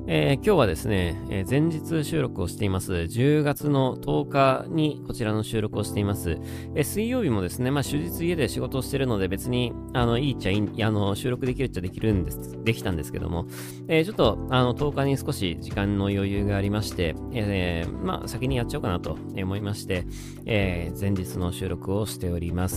今日はですね、前日収録をしています。10月の10日にこちらの収録をしています。水曜日もですね、終日家で仕事をしているので別に、いいっちゃいい、収録できるっちゃできたんですけども、ちょっと、10日に少し時間の余裕がありまして、先にやっちゃおうかなと思いまして、前日の収録をしております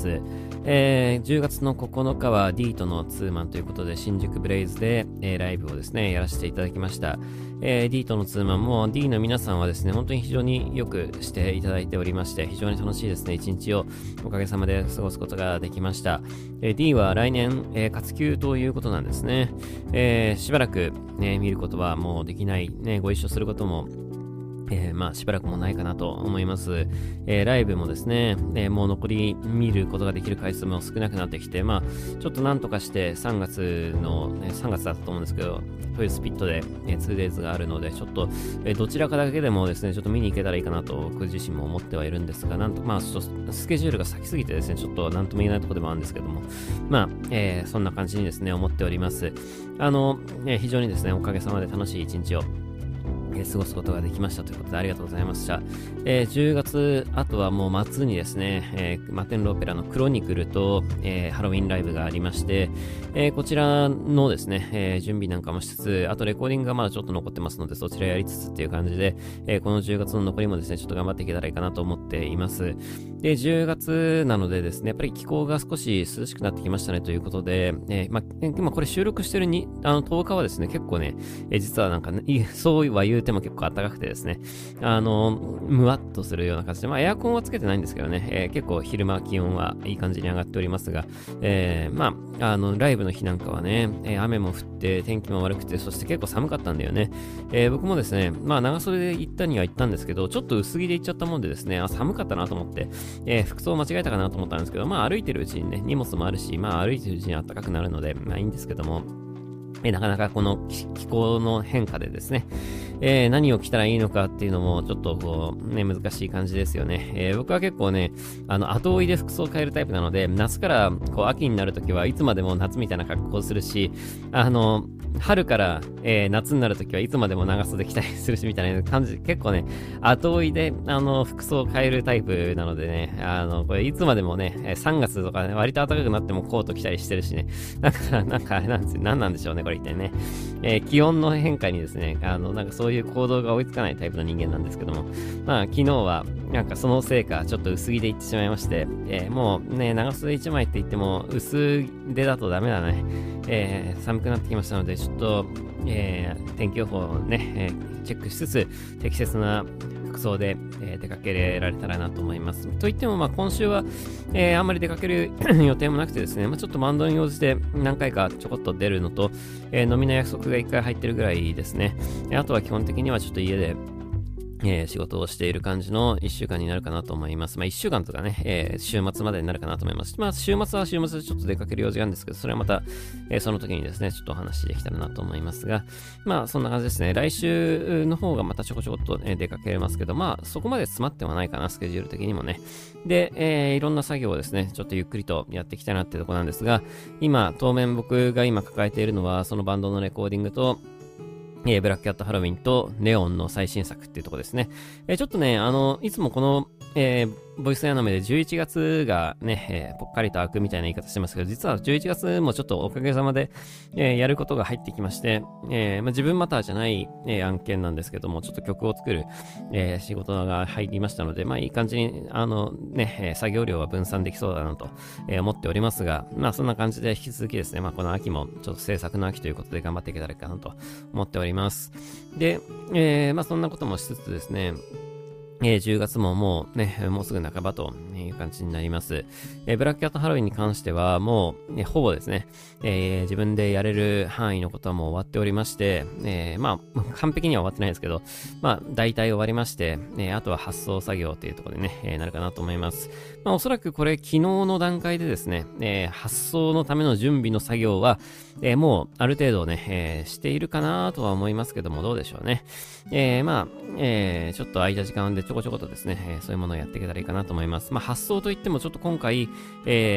。10月の9日は D とのツーマンということで、新宿ブレイズで、ライブをですね、やらせていただきました。D とのツーマンも D の皆さんはですね、本当に非常によくしていただいておりまして、非常に楽しいですね、一日をおかげさまで過ごすことができました。D は来年、活休ということなんですね。しばらく、見ることはもうできない、ご一緒することもしばらくもないかなと思います。ライブもですね、もう残り見ることができる回数も少なくなってきて、ちょっとなんとかして3月だったと思うんですけど、トイレスピットで、2days があるので、ちょっと、どちらかだけでもですね、ちょっと見に行けたらいいかなと僕自身も思ってはいるんですが、ちょっとスケジュールが先すぎてですね、ちょっとなんとも言えないところでもあるんですけども、そんな感じにですね、思っております。非常にですね、おかげさまで楽しい一日を過ごすことができましたということでありがとうございました。10月、あとはもう末にですね、マテンローペラのクロニクルと、ハロウィンライブがありまして、こちらのですね、準備なんかもしつつ、あとレコーディングがまだちょっと残ってますので、そちらやりつつっていう感じで、この10月の残りもですね、ちょっと頑張っていけたらいいかなと思っています。で、10月なのでですね、やっぱり気候が少し涼しくなってきましたねということで、今これ収録してる10日はですね、結構ね、実はなんか、ね、そうは言うても結構暖かくてですね、むわっとするような感じで、エアコンはつけてないんですけどね、結構昼間気温はいい感じに上がっておりますが、ライブの日なんかはね、雨も降って天気も悪くて、そして結構寒かったんだよね。僕もですね、長袖で行ったには行ったんですけど、ちょっと薄着で行っちゃったもんでですね、寒かったなと思って、服装間違えたかなと思ったんですけど、歩いてるうちにね、荷物もあるし、歩いてるうちに暖かくなるので、いいんですけども、なかなかこの気候の変化でですね、何を着たらいいのかっていうのもちょっと難しい感じですよね。僕は結構ね、後追いで服装を変えるタイプなので、夏から秋になるときはいつまでも夏みたいな格好をするし、春から、夏になるときはいつまでも長袖着たりするしみたいな感じ、結構ね、後追いで、服装を変えるタイプなのでね、これいつまでもね、3月とかね、割と暖かくなってもコート着たりしてるしね、なんかあれなんですよ、何なんでしょうね、これ一体ね。気温の変化にですね、そういう行動が追いつかないタイプの人間なんですけども、昨日は、そのせいか、ちょっと薄着で行ってしまいまして、もうね、長袖1枚って言っても、薄手だとダメだね。寒くなってきましたので、ちょっと、天気予報をね、チェックしつつ、適切な服装で、出かけられたらなと思います。といっても、今週は、あんまり出かける予定もなくてですね、ちょっとバンドに応じて何回かちょこっと出るのと、飲みの約束が1回入ってるぐらいですね。あとは基本的にはちょっと家で、仕事をしている感じの1週間になるかなと思います。1週間とかね、週末までになるかなと思います。週末は週末でちょっと出かける用事があるんですけど、それはまた、その時にですね、ちょっとお話できたらなと思いますが、そんな感じですね。来週の方がまたちょこちょこっと、出かけれますけど、そこまで詰まってはないかな、スケジュール的にもね。で、いろんな作業をですね、ちょっとゆっくりとやっていきたいなってとこなんですが、当面僕が今抱えているのは、そのバンドのレコーディングと、ブラックキャットハロウィンとネオンの最新作っていうところですね。ちょっとね、いつもこの、ボイスアナメで11月がね、ぽっかりと開くみたいな言い方してますけど、実は11月もちょっとおかげさまで、やることが入ってきまして、自分マターじゃない、案件なんですけども、ちょっと曲を作る、仕事が入りましたので、いい感じに、作業量は分散できそうだなと、思っておりますが、そんな感じで引き続きですね、この秋もちょっと制作の秋ということで頑張っていけたらいいかなと思っております。で、そんなこともしつつですね、10月ももうすぐ半ばという感じになります。ブラックキャットハロウィンに関してはもう、ほぼですね、自分でやれる範囲のことはもう終わっておりまして、完璧には終わってないですけど、大体終わりまして、あとは発送作業というところでね、なるかなと思います。おそらくこれ昨日の段階でですね、発送のための準備の作業は、もうある程度ね、しているかなとは思いますけども、どうでしょうね。ちょっと空いた時間でちょこちょことですね、そういうものをやっていけたらいいかなと思います。発送といってもちょっと今回、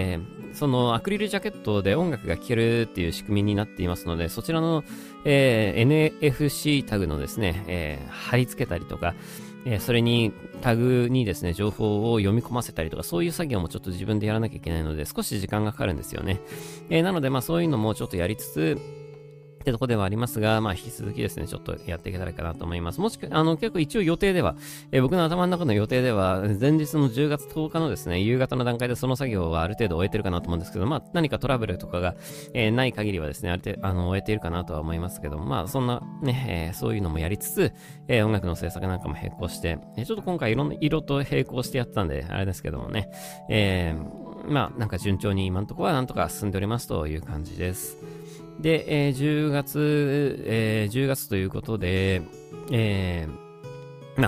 そのアクリルジャケットで音楽が聴けるっていう仕組みになっていますので、そちらの、NFC タグのですね、貼り付けたりとか、それにタグにですね、情報を読み込ませたりとか、そういう作業もちょっと自分でやらなきゃいけないので、少し時間がかかるんですよね。なので、そういうのもちょっとやりつつ、ってとこではありますが、引き続きですね、ちょっとやっていけたらいいかなと思います。もしくは、結構一応予定では、僕の頭の中の予定では、前日の10月10日のですね、夕方の段階でその作業はある程度終えてるかなと思うんですけど、何かトラブルとかが、ない限りはですね、ある程度、終えているかなとは思いますけど、そんなね、そういうのもやりつつ、音楽の制作なんかも並行して、ちょっと今回いろんな色と並行してやってたんで、あれですけどもね、なんか順調に今のところはなんとか進んでおりますという感じです。で、10月ということで、世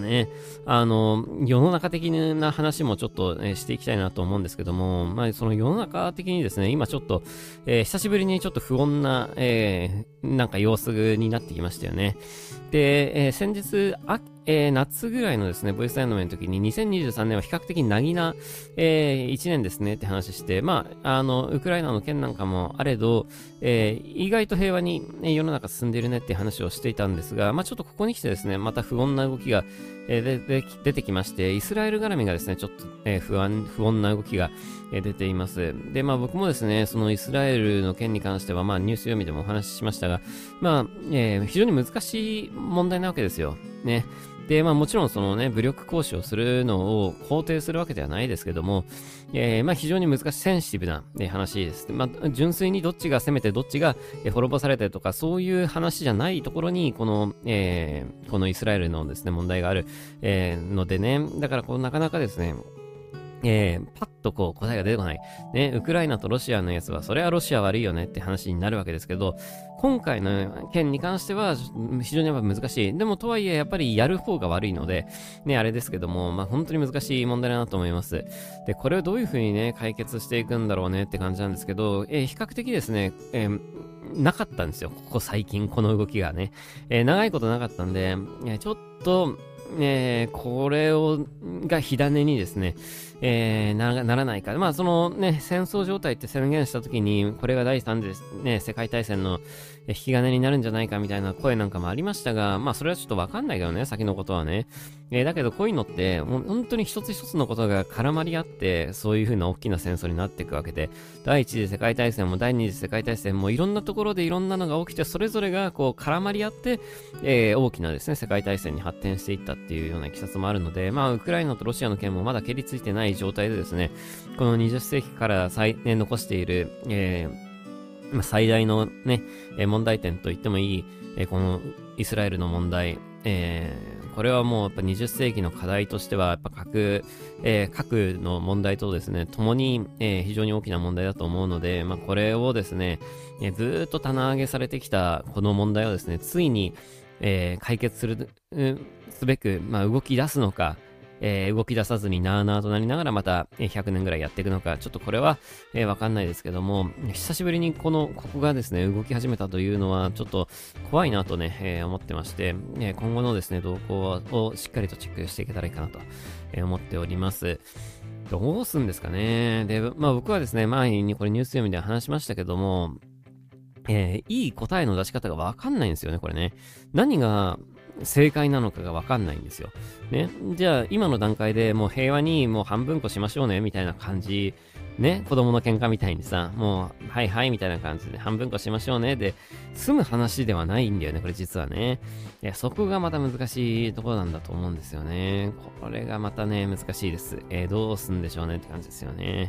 の中的な話もちょっと、していきたいなと思うんですけども、その世の中的にですね、今ちょっと、久しぶりにちょっと不穏な、なんか様子になってきましたよね。で、先日、夏ぐらいのですね、ボイスダイナメの時に2023年は比較的なぎな、1年ですねって話して、ウクライナの件なんかもあれど、意外と平和に、世の中進んでいるねって話をしていたんですが、ちょっとここに来てですね、また不穏な動きが、出てきまして、イスラエル絡みがですね、ちょっと、不穏な動きが、出ています。で、僕もですね、そのイスラエルの件に関しては、ニュース読みでもお話ししましたが、非常に難しい問題なわけですよ。ね。で、もちろんそのね、武力行使をするのを肯定するわけではないですけども、非常に難しいセンシティブな、話です。純粋にどっちが攻めてどっちが、滅ぼされてとか、そういう話じゃないところに、このイスラエルのですね、問題がある、のでね、だからなかなかですね、パッと答えが出てこない。ね、ウクライナとロシアのやつは、それはロシア悪いよねって話になるわけですけど、今回の件に関しては、非常にやっぱ難しい。でも、とはいえ、やっぱりやる方が悪いので、ね、あれですけども、本当に難しい問題だなと思います。で、これをどういう風にね、解決していくんだろうねって感じなんですけど、比較的ですね、なかったんですよ。ここ最近、この動きがね。長いことなかったんで、ちょっと、これが火種にですね、ならないか。そのね、戦争状態って宣言したときに、これが第3次、ね、世界大戦の引き金になるんじゃないかみたいな声なんかもありましたが、それはちょっとわかんないけどね、先のことはね。だけどこういうのって、もう本当に一つ一つのことが絡まり合って、そういう風な大きな戦争になっていくわけで、第一次世界大戦も第二次世界大戦もいろんなところでいろんなのが起きて、それぞれが絡まり合って、大きなですね、世界大戦に発展していったっていうような経緯もあるので、ウクライナとロシアの件もまだ蹴りついてない状態でですね、この20世紀から残している、最大のね、問題点と言ってもいい、このイスラエルの問題、これはもうやっぱ20世紀の課題としては、やっぱ核の問題とですね、共に、非常に大きな問題だと思うので、これをですね、ずーっと棚上げされてきたこの問題をですね、ついに、解決すべく、動き出すのか、動き出さずになーなーとなりながらまた100年ぐらいやっていくのか、ちょっとこれは、わかんないですけども、久しぶりにここがですね、動き始めたというのは、ちょっと怖いなとね、思ってまして、今後のですね、動向をしっかりとチェックしていけたらいいかなと、思っております。どうすんですかね。で、僕はですね、前にこれニュース読みで話しましたけども、いい答えの出し方がわかんないんですよね、これね。何が正解なのかがわかんないんですよ。ね。じゃあ、今の段階でもう平和にもう半分こしましょうね、みたいな感じ。ね。子供の喧嘩みたいにさ、もう、はいはい、みたいな感じで半分こしましょうね、で、済む話ではないんだよね、これ実はね。そこがまた難しいところなんだと思うんですよね。これがまたね、難しいです。どうすんでしょうねって感じですよね。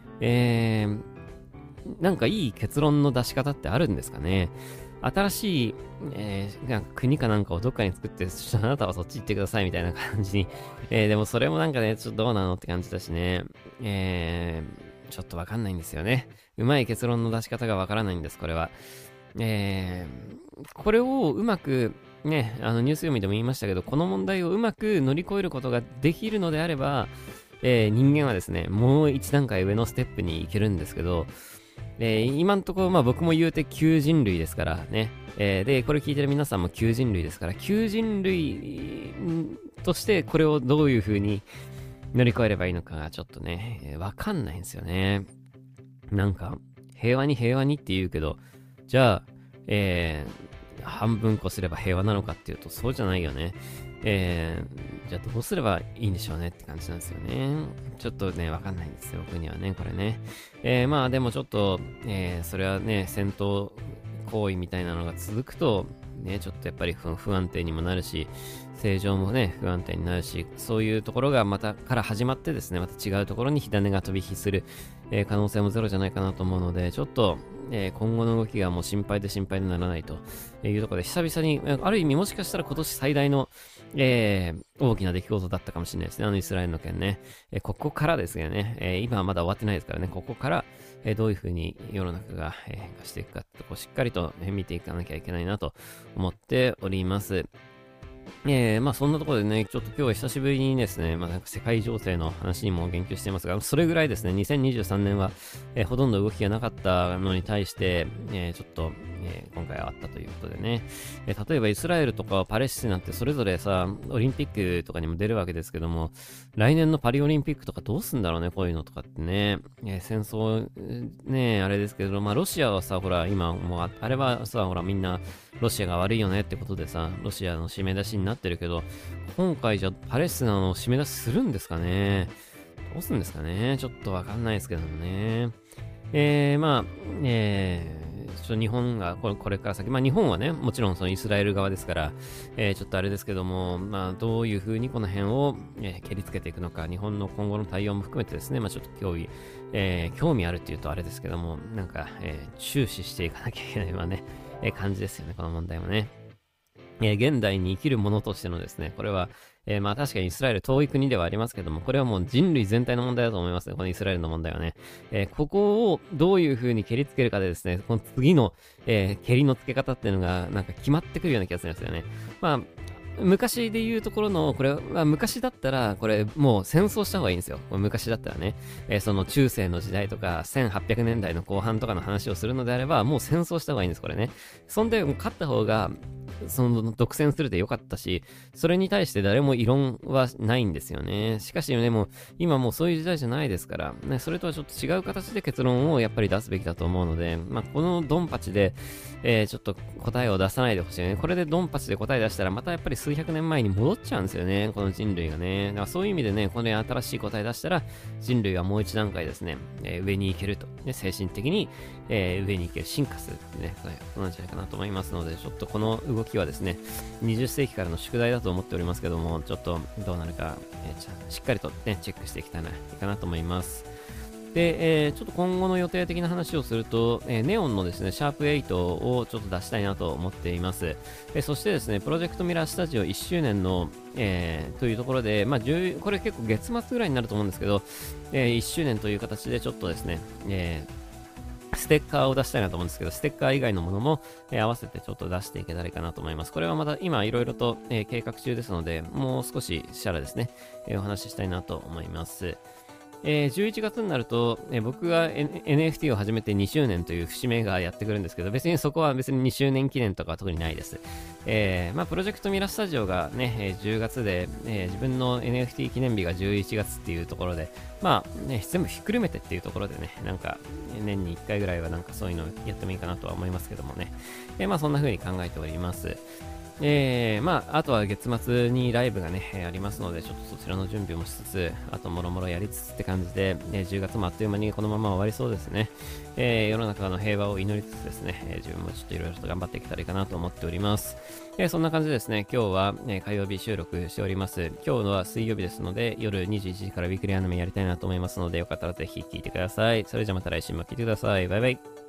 なんかいい結論の出し方ってあるんですかね。新しい、なんか国かなんかをどっかに作って、あなたはそっち行ってくださいみたいな感じに。でもそれもなんかね、ちょっとどうなのって感じだしね。ちょっとわかんないんですよね。うまい結論の出し方がわからないんです、これは。これをうまく、ね、ニュース読みでも言いましたけど、この問題をうまく乗り越えることができるのであれば、人間はですね、もう一段階上のステップに行けるんですけど、今んところ、僕も言うて旧人類ですからね。で、これ聞いてる皆さんも旧人類ですから、旧人類としてこれをどういう風に乗り越えればいいのかがちょっとね、わかんないんですよね。 なんか、平和に平和にって言うけど、じゃあ、半分こすれば平和なのかっていうと、そうじゃないよね。じゃあどうすればいいんでしょうねって感じなんですよね。ちょっとね、わかんないんですよ、僕にはね、これね。まあでもちょっと、それはね、戦闘行為みたいなのが続くと、ね、ちょっとやっぱり不安定にもなるし、正常もね、不安定になるし、そういうところがまたから始まってですね、また違うところに火種が飛び火する、可能性もゼロじゃないかなと思うので、ちょっと、今後の動きがもう心配で心配にならないというところで、久々に、ある意味もしかしたら今年最大の、大きな出来事だったかもしれないですね。イスラエルの件ね。ここからですよね。今はまだ終わってないですからね。ここから、どういうふうに世の中が変化していくかってとこしっかりと見ていかなきゃいけないなと思っております。まあそんなところでね、ちょっと今日は久しぶりにですね、まあなんか世界情勢の話にも言及していますが、それぐらいですね、2023年は、ほとんど動きがなかったのに対して、ちょっと、今回はあったということでね、例えばイスラエルとかパレスチナってそれぞれさ、オリンピックとかにも出るわけですけども、来年のパリオリンピックとかどうすんだろうね、こういうのとかってね、戦争、ね、あれですけど、まあロシアはさ、ほら、今もうあれはさ、ほらみんな、ロシアが悪いよねってことでさ、ロシアの締め出しになってるけど、今回じゃパレスチナの締め出しするんですかね。どうするんですかね。ちょっとわかんないですけどもね。まあ、ちょっと日本がこれから先、まあ日本はね、もちろんそのイスラエル側ですから、ちょっとあれですけども、まあどういう風にこの辺を、蹴りつけていくのか、日本の今後の対応も含めてですね、まあちょっと興味あるっていうとあれですけども、なんか、注視していかなきゃいけないわね。感じですよね、この問題もね。現代に生きる者としてのですね、これは、まあ確かにイスラエル遠い国ではありますけども、これはもう人類全体の問題だと思いますね、このイスラエルの問題はね。ここをどういう風に蹴りつけるかでですね、この次の、蹴りのつけ方っていうのがなんか決まってくるような気がするんですよね。まあ昔で言うところの、これは昔だったら、これもう戦争した方がいいんですよ。これ昔だったらね、その中世の時代とか、1800年代の後半とかの話をするのであれば、もう戦争した方がいいんです、これね。そんで、勝った方が、その独占するでよかったし、それに対して誰も異論はないんですよね。しかしね、もう今もうそういう時代じゃないですから、ね、それとはちょっと違う形で結論をやっぱり出すべきだと思うので、まあ、このドンパチで、ちょっと答えを出さないでほしいね。これでドンパチで答え出したら、またやっぱり数百年前に戻っちゃうんですよね。この人類がね。だからそういう意味でね、これ新しい答え出したら、人類はもう一段階ですね、上に行けると。ね、精神的に、上に行ける、進化するってね、そうなんじゃないかなと思いますので、ちょっとこの動きはですね、20世紀からの宿題だと思っておりますけども、ちょっとどうなるか、しっかりとね、チェックしていきたいかなと思います。で、ちょっと今後の予定的な話をすると、ネオンのですね、シャープ8をちょっと出したいなと思っています。そしてですね、プロジェクトミラースタジオ1周年の、というところで、まあ、これ結構月末ぐらいになると思うんですけど、1周年という形でちょっとですね、ステッカーを出したいなと思うんですけど、ステッカー以外のものも、合わせてちょっと出していけたらいいかなと思います。これはまた今いろいろと、計画中ですので、もう少ししたらですね、お話ししたいなと思います。11月になると、僕が、NFT を始めて2周年という節目がやってくるんですけど、別にそこは別に2周年記念とかは特にないです。まあ、プロジェクトミラスタジオがね、10月で、自分の NFT 記念日が11月っていうところで、まあ、ね、全部ひっくるめてっていうところでね、なんか、年に1回ぐらいはなんかそういうのやってもいいかなとは思いますけどもね。まあ、そんな風に考えております。まあ、あとは月末にライブがね、ありますので、ちょっとそちらの準備もしつつ、あともろもろやりつつって感じで、10月もあっという間にこのまま終わりそうですね。世の中の平和を祈りつつですね、自分もちょっといろいろと頑張っていけたらいいかなと思っております。そんな感じでですね、今日は、火曜日収録しております。今日は水曜日ですので、夜21時からウィークリーアニメやりたいなと思いますので、よかったらぜひ聞いてください。それじゃまた来週も聞いてください。バイバイ。